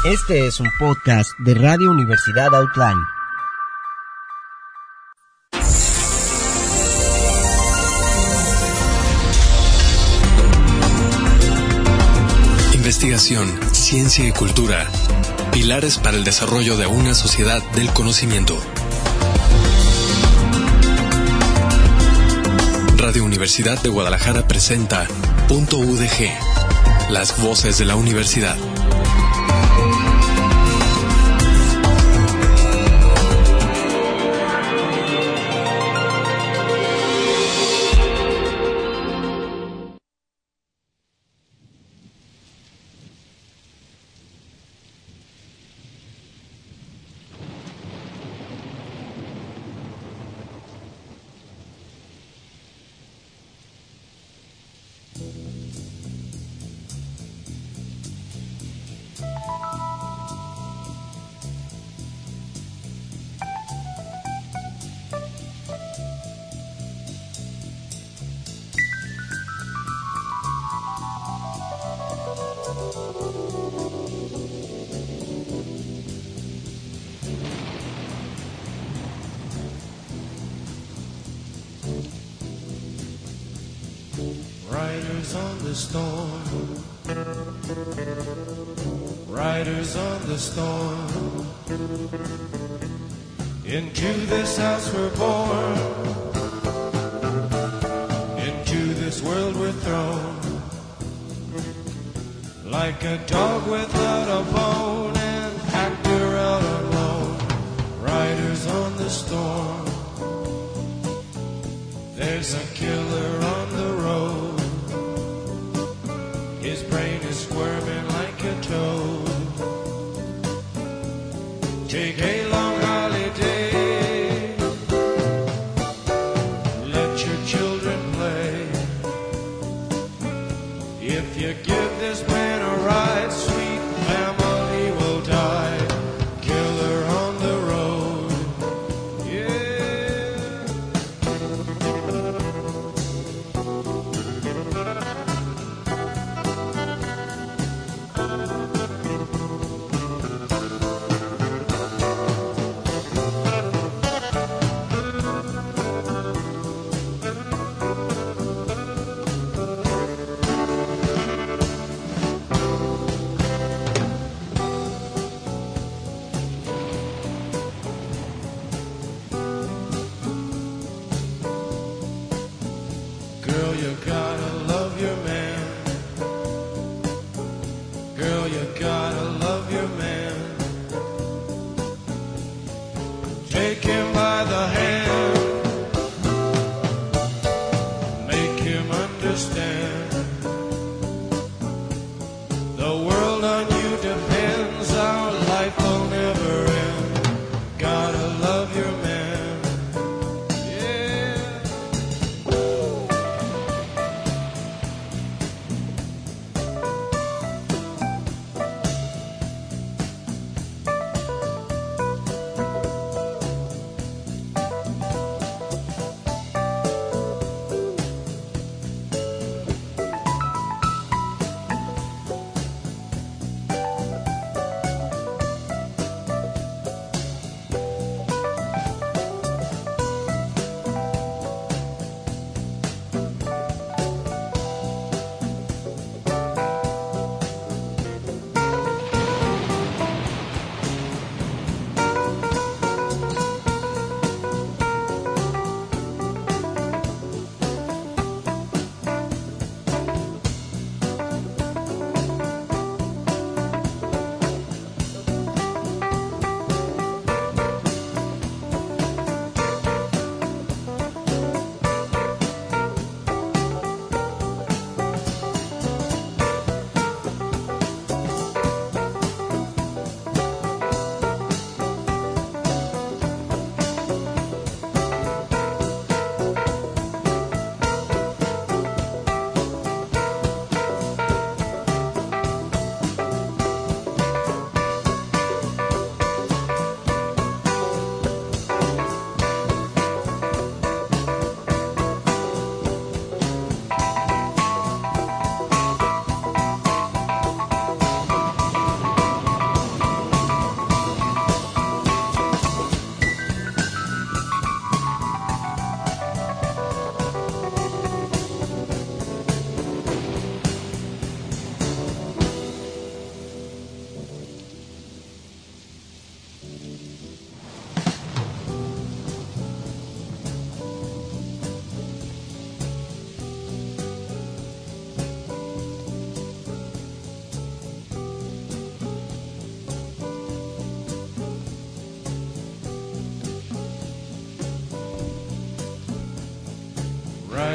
Este es un podcast de Radio Universidad Outline. Investigación, ciencia y cultura. Pilares para el desarrollo de una sociedad del conocimiento. Radio Universidad de Guadalajara presenta Punto UDG. Las voces de la universidad. Riders on the storm, riders on the storm. Into this house we're born, into this world we're thrown. Like a dog without a bone, an actor out alone. Riders on the storm, there's a killer on the road. His brain is squirming like a toad. Take a long holiday, let your children play. If you give this man a ride, sweet family will die. Killer on the road, Girl, you gotta love your man. Girl, you gotta love your man. Take him by the hand, make him understand. The world on you depends, our life will never end. Gotta love your man.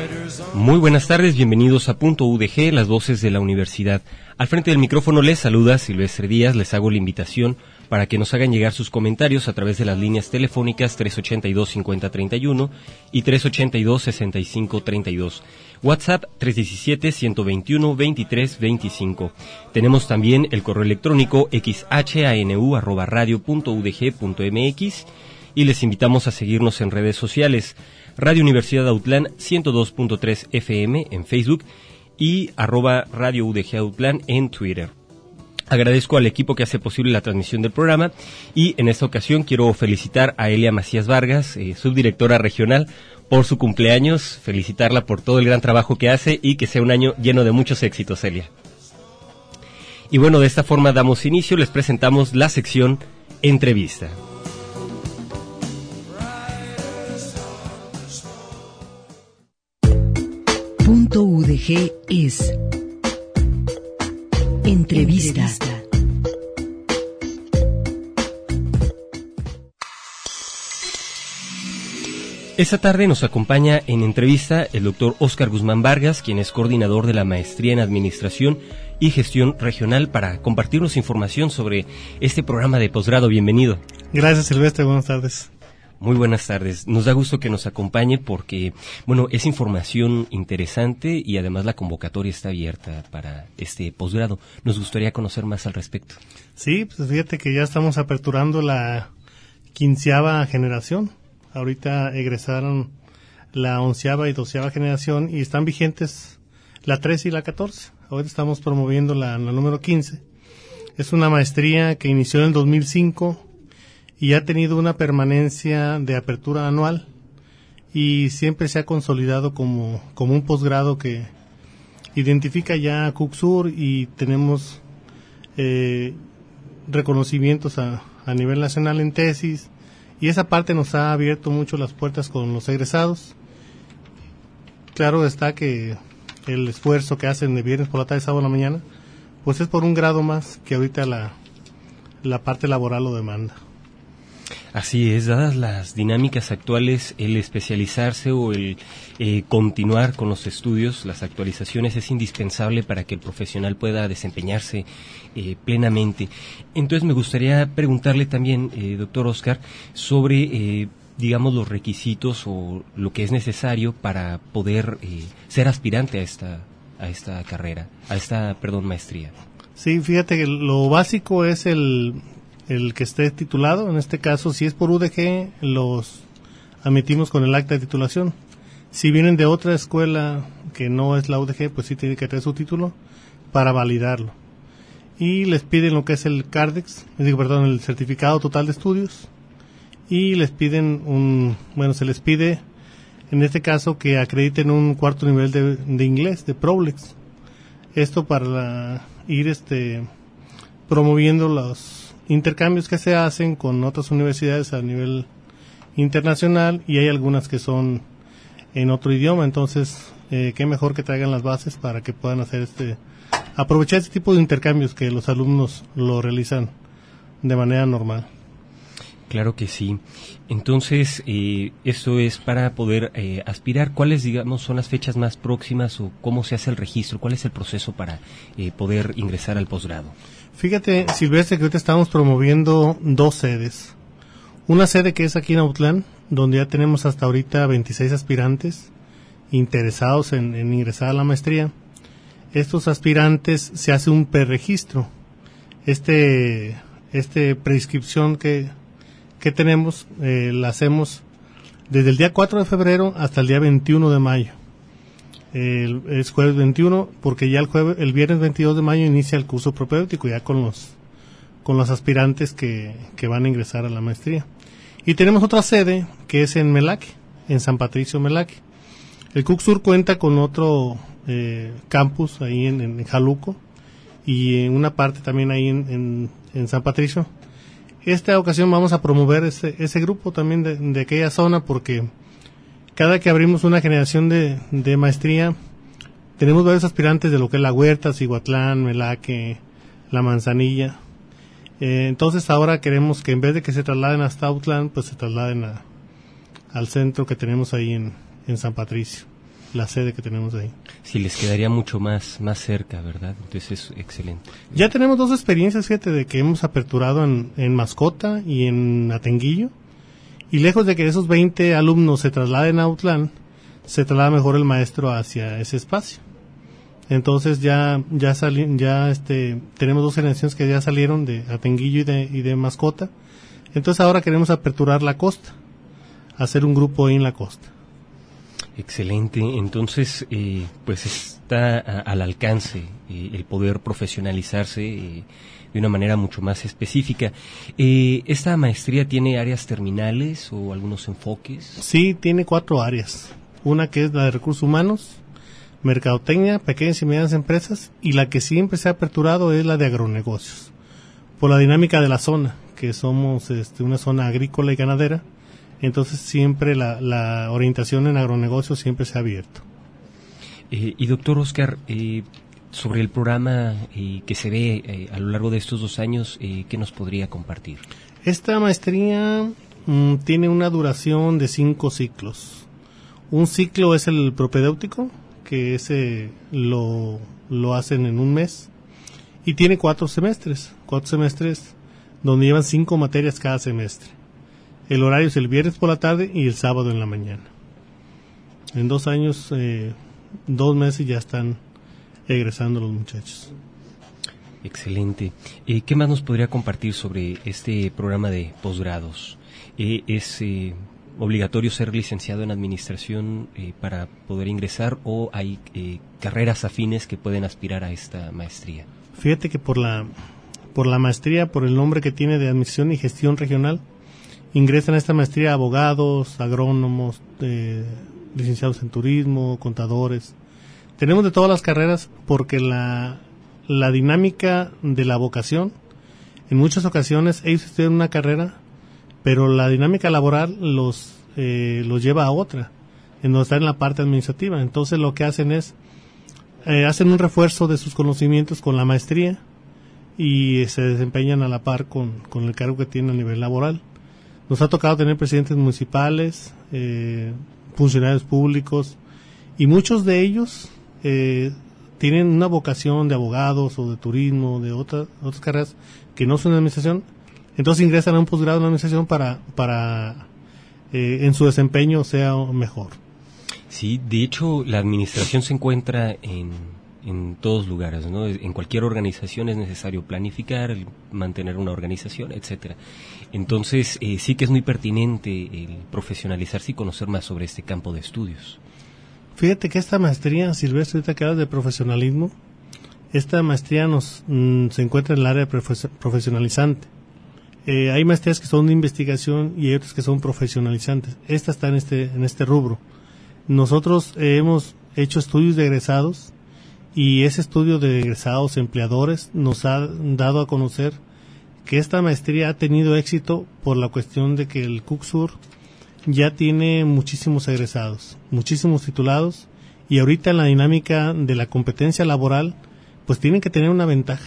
Muy buenas tardes, bienvenidos a Punto UDG, las voces de la universidad. Al frente del micrófono les saluda Silvestre Díaz, les hago la invitación para que nos hagan llegar sus comentarios a través de las líneas telefónicas 382-5031 y 382-6532. WhatsApp 317-121-2325. Tenemos también el correo electrónico xhanu@radio.udg.mx y les invitamos a seguirnos en redes sociales. Radio Universidad Autlán 102.3 FM en Facebook y @Radio UDG Autlán en Twitter. Agradezco al equipo que hace posible la transmisión del programa y en esta ocasión quiero felicitar a Elia Macías Vargas, subdirectora regional, por su cumpleaños, felicitarla por todo el gran trabajo que hace y que sea un año lleno de muchos éxitos, Elia. Y bueno, de esta forma damos inicio, les presentamos la sección Entrevista. Punto UDG es Entrevista. Esta tarde nos acompaña en entrevista el doctor Óscar Guzmán Vargas, quien es coordinador de la Maestría en Administración y Gestión Regional, para compartirnos información sobre este programa de posgrado. Bienvenido. Gracias, Silvestre, buenas tardes. Muy buenas tardes. Nos da gusto que nos acompañe porque, bueno, es información interesante y además la convocatoria está abierta para este posgrado. Nos gustaría conocer más al respecto. Sí, pues fíjate que ya estamos aperturando la 15ª generación. Ahorita egresaron la 11ª y 12ª generación y están vigentes la 13 y la 14. Ahora estamos promoviendo la número 15. Es una maestría que inició en el 2005 y ha tenido una permanencia de apertura anual y siempre se ha consolidado como un posgrado que identifica ya a CUCSUR y tenemos reconocimientos a nivel nacional en tesis, y esa parte nos ha abierto mucho las puertas con los egresados. Claro está que el esfuerzo que hacen de viernes por la tarde, sábado en la mañana, pues es por un grado más que ahorita la parte laboral lo demanda. Así es, dadas las dinámicas actuales, el especializarse o el continuar con los estudios, las actualizaciones, es indispensable para que el profesional pueda desempeñarse plenamente. Entonces me gustaría preguntarle también, doctor Óscar, sobre, digamos, los requisitos o lo que es necesario para poder ser aspirante a esta carrera, maestría. Sí, fíjate que lo básico es el que esté titulado. En este caso, si es por UDG, los admitimos con el acta de titulación. Si vienen de otra escuela que no es la UDG, pues sí tiene que tener su título para validarlo. Y les piden lo que es el CARDEX, el certificado total de estudios, y les piden se les pide, en este caso, que acrediten un cuarto nivel de inglés, de PROLEX. Esto para ir promoviendo los intercambios que se hacen con otras universidades a nivel internacional, y hay algunas que son en otro idioma. Entonces qué mejor que traigan las bases para que puedan hacer aprovechar este tipo de intercambios que los alumnos lo realizan de manera normal. Claro que sí. Entonces, esto es para poder aspirar. ¿Cuáles, digamos, son las fechas más próximas o cómo se hace el registro? ¿Cuál es el proceso para poder ingresar al posgrado? Fíjate, Silvestre, que ahorita estamos promoviendo 2 sedes. Una sede que es aquí en Autlán, donde ya tenemos hasta ahorita 26 aspirantes interesados en ingresar a la maestría. Estos aspirantes se hace un preregistro. Prescripción que tenemos, la hacemos desde el día 4 de febrero hasta el día 21 de mayo. Es jueves 21, porque ya el viernes 22 de mayo inicia el curso propéutico, ya con los aspirantes que van a ingresar a la maestría. Y tenemos otra sede que es en Melaque, en San Patricio, Melaque. El CUCSUR cuenta con otro campus ahí en Jaluco, y en una parte también ahí en San Patricio. Esta ocasión vamos a promover ese grupo también de aquella zona, porque cada que abrimos una generación de maestría, tenemos varios aspirantes de lo que es La Huerta, Cihuatlán, Melaque, La Manzanilla. Entonces ahora queremos que en vez de que se trasladen hasta Autlán, pues se trasladen al centro que tenemos ahí en San Patricio. la sede que tenemos ahí. Sí, les quedaría mucho más cerca, ¿verdad? Entonces es excelente. Ya tenemos 2 experiencias, fíjate, de que hemos aperturado en Mascota y en Atenguillo. Y lejos de que esos 20 alumnos se trasladen a Autlán, se traslada mejor el maestro hacia ese espacio. Entonces tenemos 2 generaciones que ya salieron de Atenguillo y de Mascota. Entonces ahora queremos aperturar la costa, hacer un grupo ahí en la costa. Excelente. Entonces, pues está al alcance el poder profesionalizarse de una manera mucho más específica. ¿Esta maestría tiene áreas terminales o algunos enfoques? Sí, tiene 4 áreas. Una que es la de recursos humanos, mercadotecnia, pequeñas y medianas empresas, y la que siempre se ha aperturado es la de agronegocios. Por la dinámica de la zona, que somos una zona agrícola y ganadera, entonces siempre la orientación en agronegocios siempre se ha abierto. Y doctor Oscar, sobre el programa que se ve a lo largo de estos 2 años, ¿qué nos podría compartir? Esta maestría tiene una duración de 5 ciclos. Un ciclo es el propedéutico, que ese lo hacen en un mes, y tiene 4 semestres donde llevan 5 materias cada semestre. El horario es el viernes por la tarde y el sábado en la mañana. En 2 años, 2 meses ya están egresando los muchachos. Excelente. ¿Qué más nos podría compartir sobre este programa de posgrados? ¿Es obligatorio ser licenciado en administración para poder ingresar, o hay carreras afines que pueden aspirar a esta maestría? Fíjate que por la maestría, por el nombre que tiene de Administración y Gestión Regional, ingresan a esta maestría abogados, agrónomos, licenciados en turismo, contadores. Tenemos de todas las carreras, porque la dinámica de la vocación, en muchas ocasiones ellos estudian una carrera, pero la dinámica laboral los lleva a otra, en donde están en la parte administrativa. Entonces lo que hacen es, hacen un refuerzo de sus conocimientos con la maestría y se desempeñan a la par con el cargo que tienen a nivel laboral. Nos ha tocado tener presidentes municipales, funcionarios públicos, y muchos de ellos tienen una vocación de abogados o de turismo, de otras carreras que no son de administración. Entonces ingresan a un posgrado en administración para en su desempeño sea mejor. Sí, de hecho la administración se encuentra en todos lugares, ¿no? En cualquier organización es necesario planificar, mantener una organización, etcétera. Entonces sí que es muy pertinente el profesionalizarse y conocer más sobre este campo de estudios. Fíjate que esta maestría, Silvestre, ahorita que hablas de profesionalismo, esta maestría se encuentra en el área profesionalizante. Hay maestrías que son de investigación y hay otras que son profesionalizantes. Esta está en este rubro. Nosotros hemos hecho estudios de egresados, y ese estudio de egresados empleadores nos ha dado a conocer que esta maestría ha tenido éxito por la cuestión de que el CUCSUR ya tiene muchísimos egresados, muchísimos titulados, y ahorita en la dinámica de la competencia laboral, pues tienen que tener una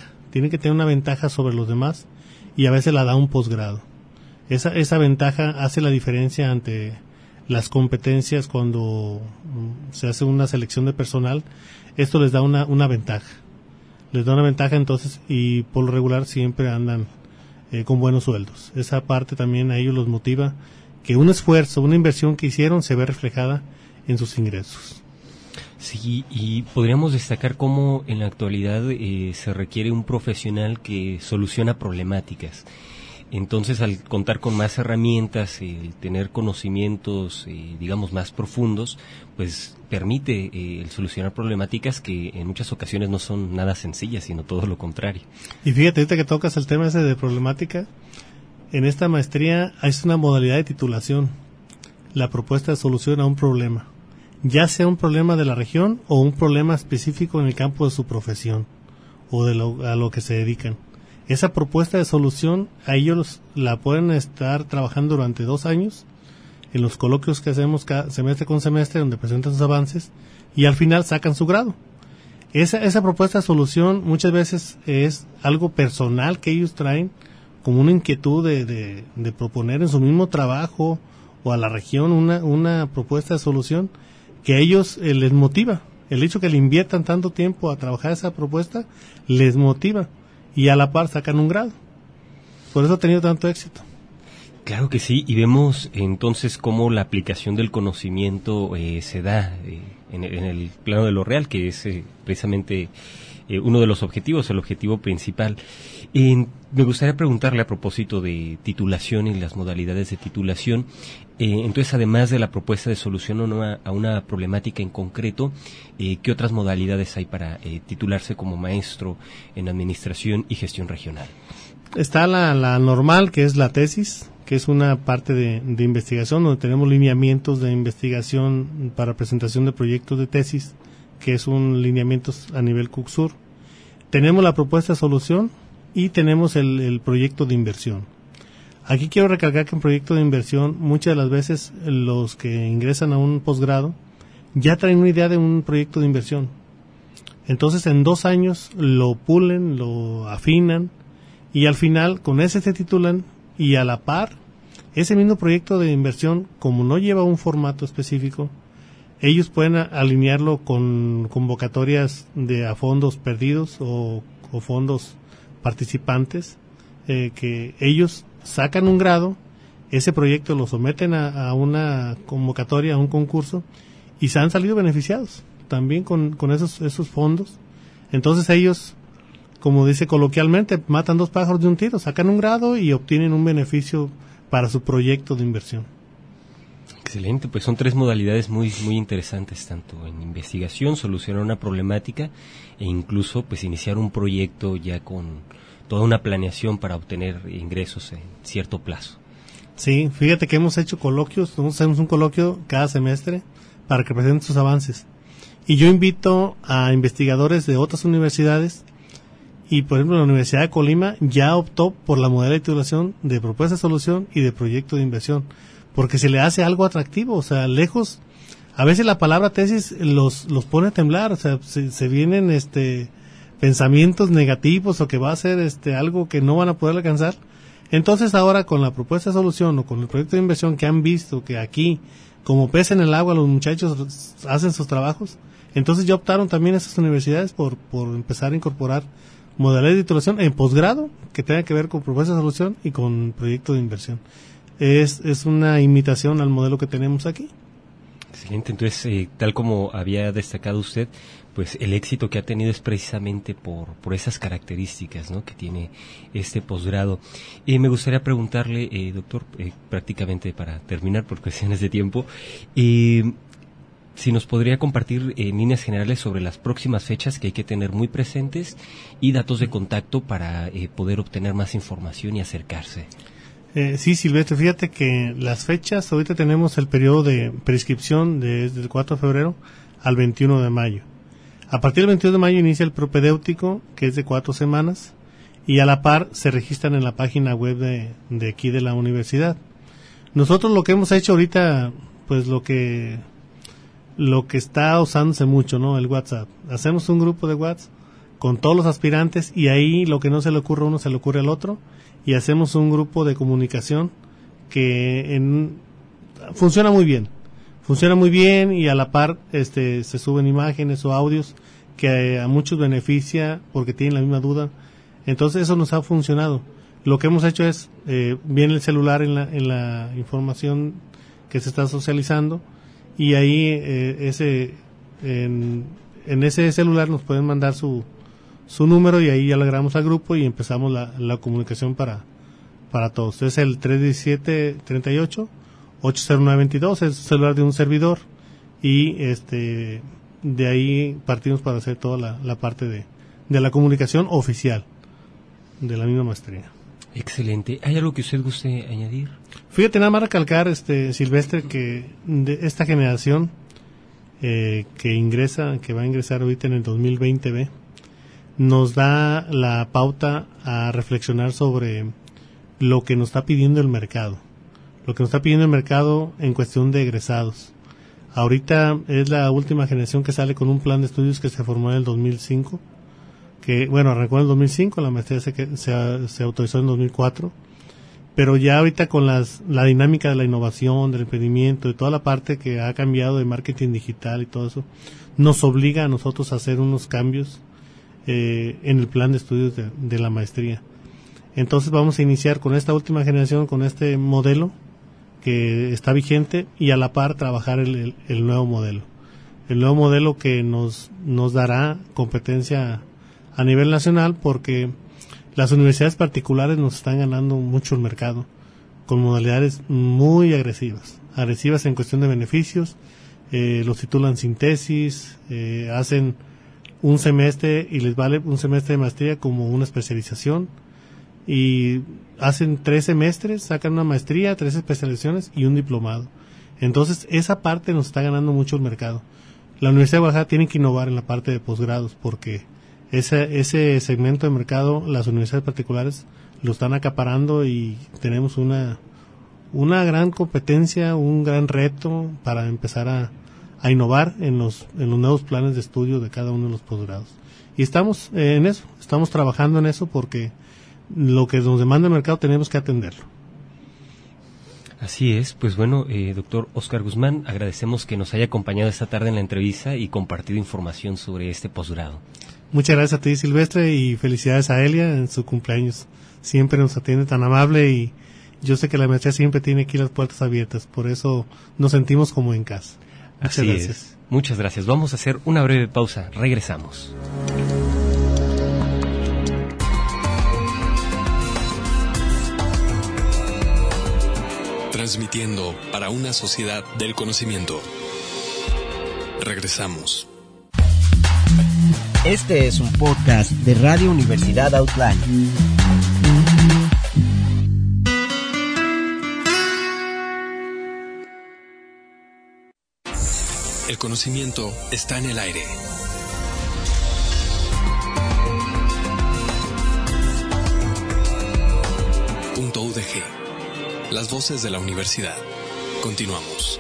ventaja sobre los demás, y a veces la da un posgrado. Esa ventaja hace la diferencia ante las competencias cuando se hace una selección de personal. Esto les da una ventaja. Les da una ventaja, entonces, y por lo regular siempre andan con buenos sueldos. Esa parte también a ellos los motiva, que un esfuerzo, una inversión que hicieron se ve reflejada en sus ingresos. Sí, y podríamos destacar cómo en la actualidad se requiere un profesional que soluciona problemáticas. Entonces, al contar con más herramientas, tener conocimientos, digamos, más profundos, pues permite el solucionar problemáticas que en muchas ocasiones no son nada sencillas, sino todo lo contrario. Y fíjate, ahorita que tocas el tema ese de problemática, en esta maestría es una modalidad de titulación, la propuesta de solución a un problema, ya sea un problema de la región o un problema específico en el campo de su profesión o a lo que se dedican. Esa propuesta de solución a ellos la pueden estar trabajando durante 2 años en los coloquios que hacemos cada semestre con semestre, donde presentan sus avances y al final sacan su grado. Esa propuesta de solución muchas veces es algo personal que ellos traen como una inquietud de proponer en su mismo trabajo o a la región una propuesta de solución que a ellos les motiva. El hecho que le inviertan tanto tiempo a trabajar esa propuesta les motiva y a la par sacan un grado. Por eso ha tenido tanto éxito. Claro que sí, y vemos entonces cómo la aplicación del conocimiento se da en el plano de lo real, que es precisamente uno de los objetivos, el objetivo principal. Me gustaría preguntarle a propósito de titulación y las modalidades de titulación. Entonces, además de la propuesta de solución a una problemática en concreto, ¿qué otras modalidades hay para titularse como maestro en Administración y Gestión Regional? Está la normal, que es la tesis, que es una parte de investigación, donde tenemos lineamientos de investigación para presentación de proyectos de tesis, que es un lineamiento a nivel CUCSUR. Tenemos la propuesta de solución y tenemos el proyecto de inversión. Aquí quiero recalcar que en proyecto de inversión, muchas de las veces los que ingresan a un posgrado ya traen una idea de un proyecto de inversión. Entonces, en 2 años lo pulen, lo afinan, y al final con ese se titulan, y a la par, ese mismo proyecto de inversión, como no lleva un formato específico, ellos pueden alinearlo con convocatorias a fondos perdidos o fondos participantes, que ellos sacan un grado, ese proyecto lo someten a una convocatoria, a un concurso, y se han salido beneficiados también con esos fondos. Entonces ellos, como dice coloquialmente, matan 2 pájaros de un tiro, sacan un grado y obtienen un beneficio para su proyecto de inversión. Excelente, pues son 3 modalidades muy interesantes, tanto en investigación, solucionar una problemática e incluso pues iniciar un proyecto ya con toda una planeación para obtener ingresos en cierto plazo. Sí, fíjate que hemos hecho coloquios, hacemos un coloquio cada semestre para que presenten sus avances. Y yo invito a investigadores de otras universidades, y por ejemplo la Universidad de Colima ya optó por la modalidad de titulación de propuesta de solución y de proyecto de inversión, porque se le hace algo atractivo, o sea, lejos, a veces la palabra tesis los pone a temblar, o sea, se vienen pensamientos negativos o que va a ser algo que no van a poder alcanzar. Entonces ahora con la propuesta de solución o con el proyecto de inversión que han visto que aquí, como pez en el agua, los muchachos hacen sus trabajos, entonces ya optaron también esas universidades por empezar a incorporar modalidades de titulación en posgrado que tenga que ver con propuesta de solución y con proyecto de inversión. Es una imitación al modelo que tenemos aquí. Excelente, entonces tal como había destacado usted, pues el éxito que ha tenido es precisamente por esas características, ¿no?, que tiene este posgrado. Me gustaría preguntarle, doctor, prácticamente para terminar por cuestiones de tiempo, si nos podría compartir en líneas generales sobre las próximas fechas que hay que tener muy presentes y datos de contacto para poder obtener más información y acercarse. Sí, Silvestre, fíjate que las fechas, ahorita tenemos el periodo de prescripción desde el 4 de febrero al 21 de mayo. A partir del 22 de mayo inicia el propedéutico, que es de 4 semanas, y a la par se registran en la página web de aquí de la universidad. Nosotros lo que hemos hecho ahorita, pues lo que está usándose mucho, ¿no?, el WhatsApp. Hacemos un grupo de WhatsApp con todos los aspirantes y ahí lo que no se le ocurre a uno se le ocurre al otro, y hacemos un grupo de comunicación que funciona muy bien y a la par se suben imágenes o audios que a muchos beneficia porque tienen la misma duda. Entonces eso nos ha funcionado. Lo que hemos hecho es viene el celular en la información que se está socializando, y ahí en ese celular nos pueden mandar su número y ahí ya lo agregamos al grupo y empezamos la comunicación para todos. Es el 317-38-80922, es el celular de un servidor, y de ahí partimos para hacer toda la parte de la comunicación oficial de la misma maestría. Excelente. ¿Hay algo que usted guste añadir? Fíjate, nada más recalcar, Silvestre, que de esta generación que va a ingresar ahorita en el 2020B, nos da la pauta a reflexionar sobre lo que nos está pidiendo el mercado. Lo que nos está pidiendo el mercado en cuestión de egresados. Ahorita es la última generación que sale con un plan de estudios que se formó en el 2005. Que, bueno, arrancó en el 2005, la maestría se autorizó en 2004. pero ya ahorita con la dinámica de la innovación, del emprendimiento, de toda la parte que ha cambiado de marketing digital y todo eso, nos obliga a nosotros a hacer unos cambios en el plan de estudios de la maestría. Entonces vamos a iniciar con esta última generación, con este modelo que está vigente, y a la par trabajar el nuevo modelo. El nuevo modelo que nos dará competencia a nivel nacional, porque las universidades particulares nos están ganando mucho el mercado con modalidades muy agresivas en cuestión de beneficios. Los titulan sin tesis, hacen un semestre y les vale un semestre de maestría como una especialización, y hacen 3 semestres, sacan una maestría, 3 especializaciones y un diplomado. Entonces esa parte nos está ganando mucho el mercado. La Universidad de Guadalajara tiene que innovar en la parte de posgrados, porque ese segmento de mercado las universidades particulares lo están acaparando, y tenemos una gran competencia, un gran reto para empezar a innovar en los nuevos planes de estudio de cada uno de los posgrados. Y estamos en eso, estamos trabajando en eso, porque lo que nos demanda el mercado tenemos que atenderlo. Así es, pues bueno, doctor Óscar Guzmán, agradecemos que nos haya acompañado esta tarde en la entrevista y compartido información sobre este posgrado. Muchas gracias a ti, Silvestre, y felicidades a Elia en su cumpleaños. Siempre nos atiende tan amable, y yo sé que la maestría siempre tiene aquí las puertas abiertas, por eso nos sentimos como en casa. Muchas gracias. Muchas gracias. Vamos a hacer una breve pausa. Regresamos. Transmitiendo para una sociedad del conocimiento. Regresamos. Este es un podcast de Radio Universidad Outline. El conocimiento está en el aire. .udg. Las voces de la universidad. Continuamos.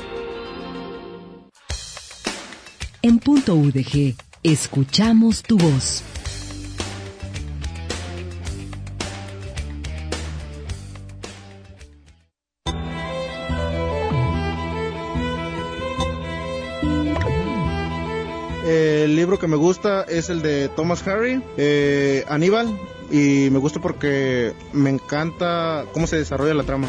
En .udg, escuchamos tu voz. El libro que me gusta es el de Thomas Hardy, Aníbal, y me gusta porque me encanta cómo se desarrolla la trama.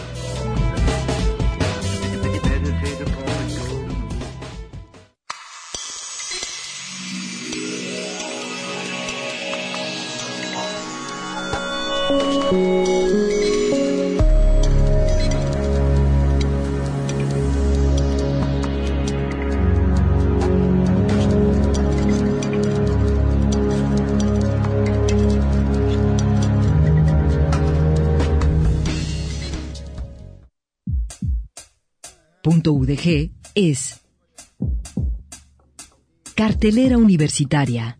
.udg es Cartelera Universitaria.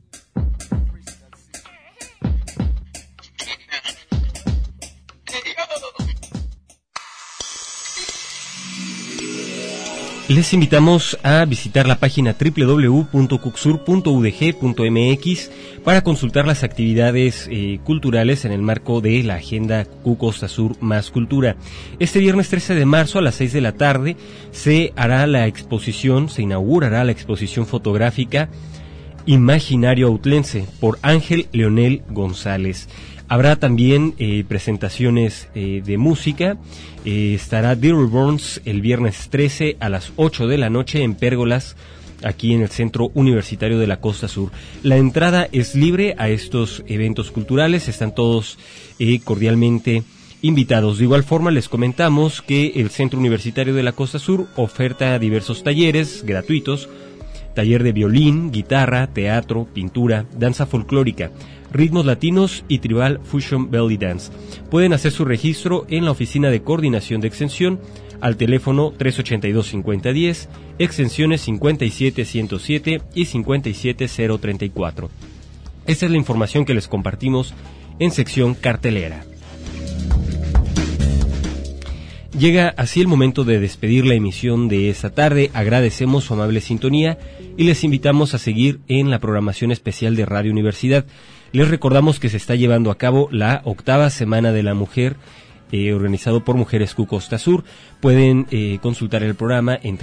Les invitamos a visitar la página www.cucsur.udg.mx para consultar las actividades culturales en el marco de la Agenda Q Costa Sur Más Cultura. Este viernes 13 de marzo a las 6 de la tarde se inaugurará la exposición fotográfica Imaginario Autlense por Ángel Leonel González. Habrá también presentaciones de música. Estará The Reborns el viernes 13 a las 8 de la noche en Pérgolas, aquí en el Centro Universitario de la Costa Sur. La entrada es libre a estos eventos culturales, están todos cordialmente invitados. De igual forma les comentamos que el Centro Universitario de la Costa Sur oferta diversos talleres gratuitos: taller de violín, guitarra, teatro, pintura, danza folclórica, ritmos latinos y tribal fusion belly dance. Pueden hacer su registro en la oficina de coordinación de extensión al teléfono 382-5010, extensiones 57107 y 57034. Esta es la información que les compartimos en sección cartelera. Llega así el momento de despedir la emisión de esta tarde. Agradecemos su amable sintonía y les invitamos a seguir en la programación especial de Radio Universidad. Les recordamos que se está llevando a cabo la 8ª Semana de la Mujer organizado por Mujeres Q Costa Sur. Pueden consultar el programa en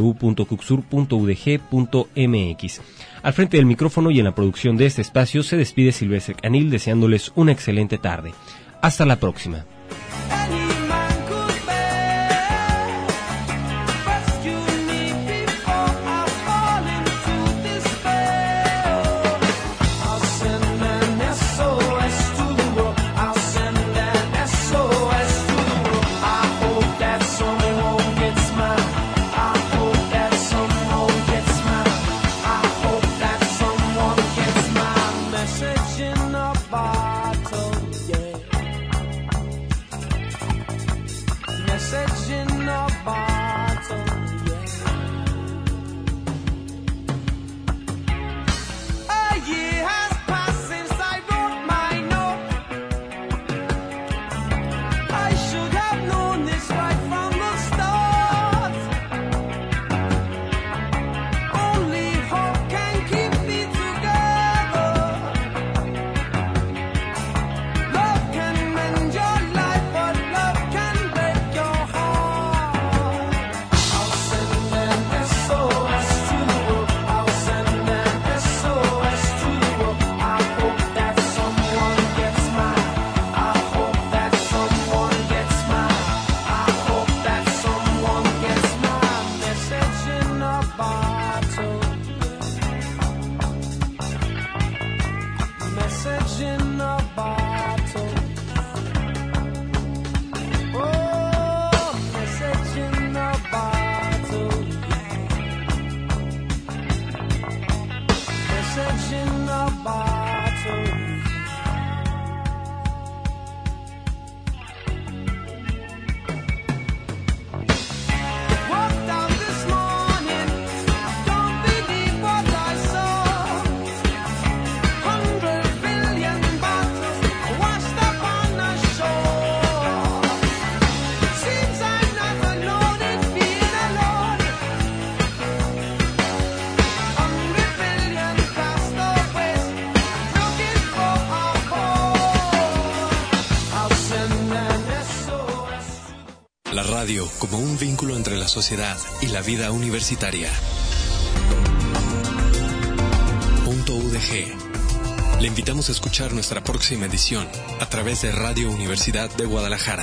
www.cucsur.udg.mx. Al frente del micrófono y en la producción de este espacio se despide Silvestre Canil, deseándoles una excelente tarde. Hasta la próxima. Radio como un vínculo entre la sociedad y la vida universitaria. .udg. Le invitamos a escuchar nuestra próxima edición a través de Radio Universidad de Guadalajara.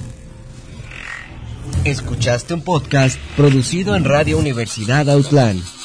Escuchaste un podcast producido en Radio Universidad Autlán.